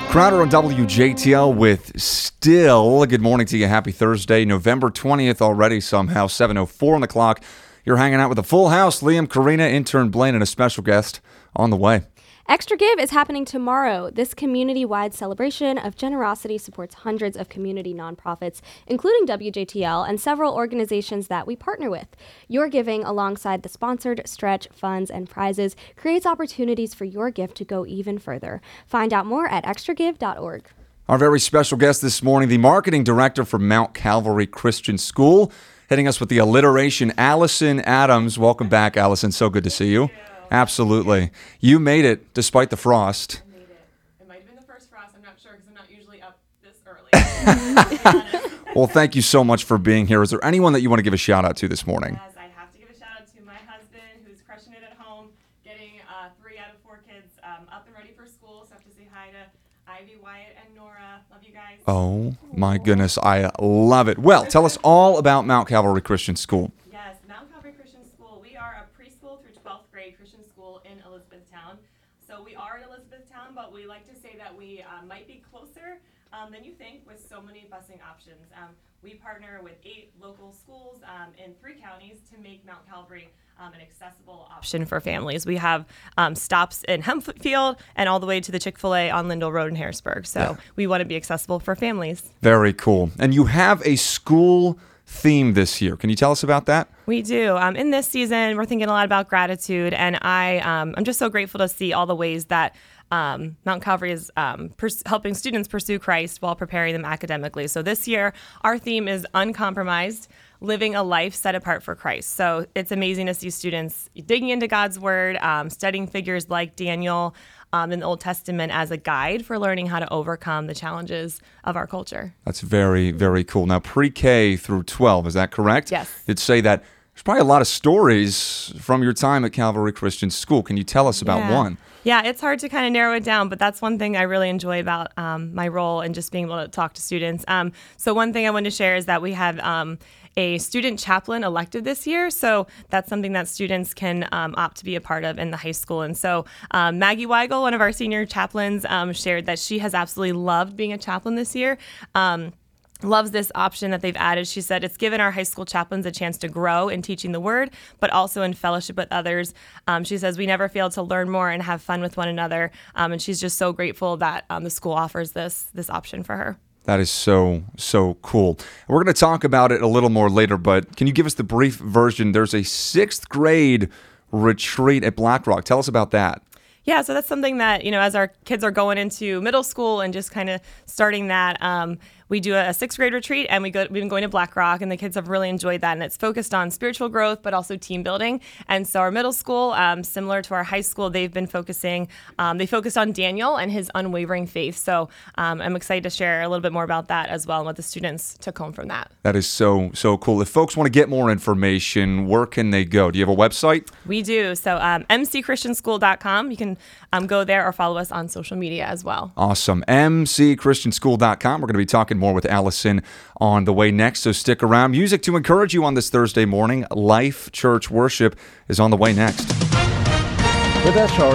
Crowder on WJTL with Still. Good morning to you. Happy Thursday, November 20th already somehow, 7:04 on the clock. You're hanging out with a full house. Liam, Karina, intern Blaine, and a special guest on the way. Extra Give is happening tomorrow. This community-wide celebration of generosity supports hundreds of community nonprofits, including WJTL and several organizations that we partner with. Your giving, alongside the sponsored stretch, funds, and prizes, creates opportunities for your gift to go even further. Find out more at extragive.org. Our very special guest this morning, the marketing director for Mount Calvary Christian School, hitting us with the alliteration, Allison Adams. Welcome back, Allison. So good to see you. Absolutely. You made it despite the frost. I made it. It might have been the first frost. I'm not sure because I'm not usually up this early. Well, thank you so much for being here. Is there anyone that you want to give a shout out to this morning? Yes, I have to give a shout out to my husband who's crushing it at home, getting 3 out of 4 kids up and ready for school. So I have to say hi to Ivy, Wyatt, and Nora. Love you guys. Oh, my goodness. I love it. Well, tell us all about Mount Calvary Christian School. Yes, Mount Calvary Christian School. We are a preschool through 12th grade Christian school in Elizabethtown. So we are in Elizabethtown, but we like to say that we might be closer than you think with so many busing options. We partner with 8 local schools in 3 counties to make Mount Calvary an accessible option for families. We have stops in Hempfield and all the way to the Chick-fil-A on Lindell Road in Harrisburg. So we want to be accessible for families. Very cool. And you have a school theme this year. Can you tell us about that? We do. In this season, we're thinking a lot about gratitude, and I'm just so grateful to see all the ways that Mount Calvary is helping students pursue Christ while preparing them academically. So this year, our theme is uncompromised, living a life set apart for Christ. So it's amazing to see students digging into God's Word, studying figures like Daniel in the Old Testament as a guide for learning how to overcome the challenges of our culture. That's very, very cool. Now, pre-K through 12, is that correct? Yes. You'd say that there's probably a lot of stories from your time at Calvary Christian School. Can you tell us about one? Yeah, it's hard to kind of narrow it down, but that's one thing I really enjoy about my role and just being able to talk to students. So one thing I wanted to share is that we have a student chaplain elected this year. So that's something that students can opt to be a part of in the high school. And so Maggie Weigel, one of our senior chaplains, shared that she has absolutely loved being a chaplain this year. Loves this option that they've added. She said it's given our high school chaplains a chance to grow in teaching the word, but also in fellowship with others. She says we never fail to learn more and have fun with one another. And she's just so grateful that the school offers this option for her. That is so, so cool. We're going to talk about it a little more later, but can you give us the brief version? There's a 6th grade retreat at Black Rock. Tell us about that. Yeah, so that's something that, as our kids are going into middle school and just kind of starting that, we do a 6th grade retreat, and we've been going to Black Rock, and the kids have really enjoyed that. And it's focused on spiritual growth, but also team building. And so our middle school, similar to our high school, they've been they focused on Daniel and his unwavering faith. So I'm excited to share a little bit more about that as well and what the students took home from that. That is so, so cool. If folks want to get more information, where can they go? Do you have a website? We do. So mcchristianschool.com. You can go there or follow us on social media as well. Awesome. mcchristianschool.com. We're going to be talking more with Allison on the way next, so stick around. Music to encourage you on this Thursday morning. Life Church Worship is on the way next. With SRN